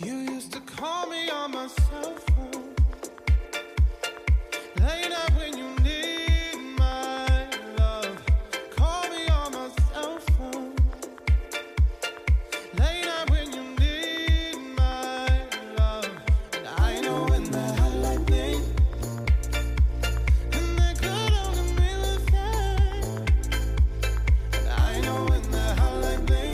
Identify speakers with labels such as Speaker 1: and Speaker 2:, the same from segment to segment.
Speaker 1: You used to call me on my cell phone late night when you need my love. Call me on my cell phone late night when you need my love. And I know when the hotline bling, and they could only be with them. And I know when the hotline bling,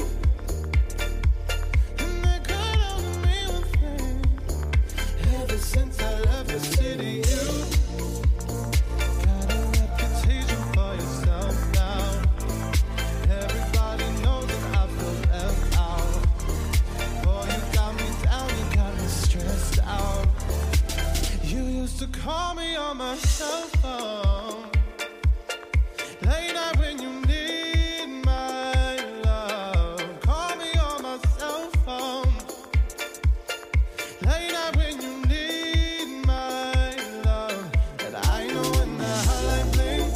Speaker 1: and they could only be with them. Ever since I left the city, you got a reputation for yourself now. Everybody knows that I feel left out. Boy, you got me down, you got me stressed out. You used to call me on my cell phone late night when you need my love. Call me on my cell phone late night when you need my love. And I know when the hotline bling,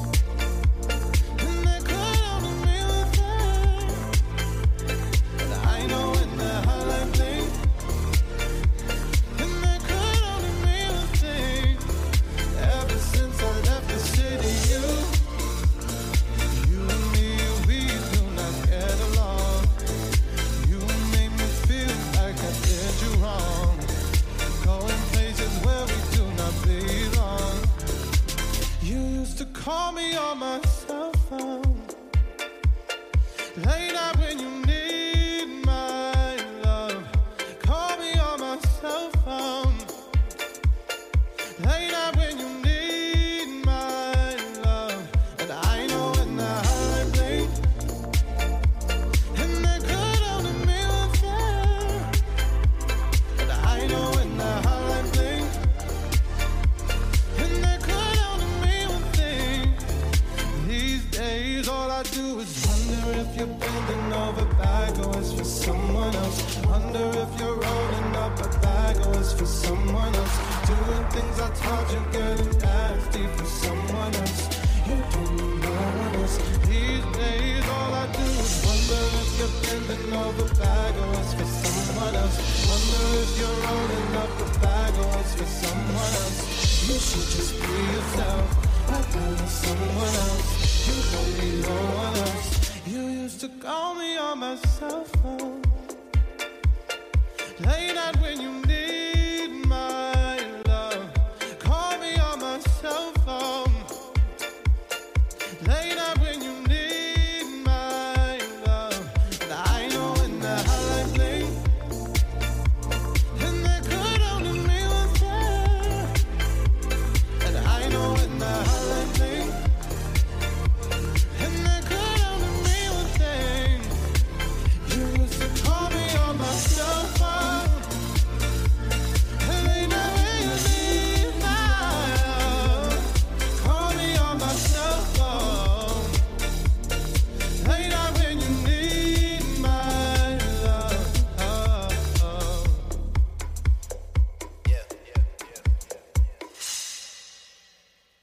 Speaker 1: and they could only be with them. And I know when the hotline bling, and they could only be with them. Ever since I left the city, you and me, we do not get along. You made me feel like I did you wrong. Going places where we do not belong. You used to call me on my cell phone late night when you need my love. Call me on my cell phone late night when you need my love. And I know when the hotline bling, and they could only be with them. And I know when the hotline bling, and they could only be with them. These days all I do is wonder if you're bending over backwards for someone else. Wonder if you're rolling up a bag or it's for someone else. Doing things I taught you, getting nasty for someone else. You don't know no one else. These days all I do is wonder if you're bending over backwards for someone else. Wonder if you're rolling up a bag or it's for someone else. You should just be yourself. I don't need someone else. You don't need no one else. You used to call me on my cell phone late night when you need my love. Call me on my cell phone late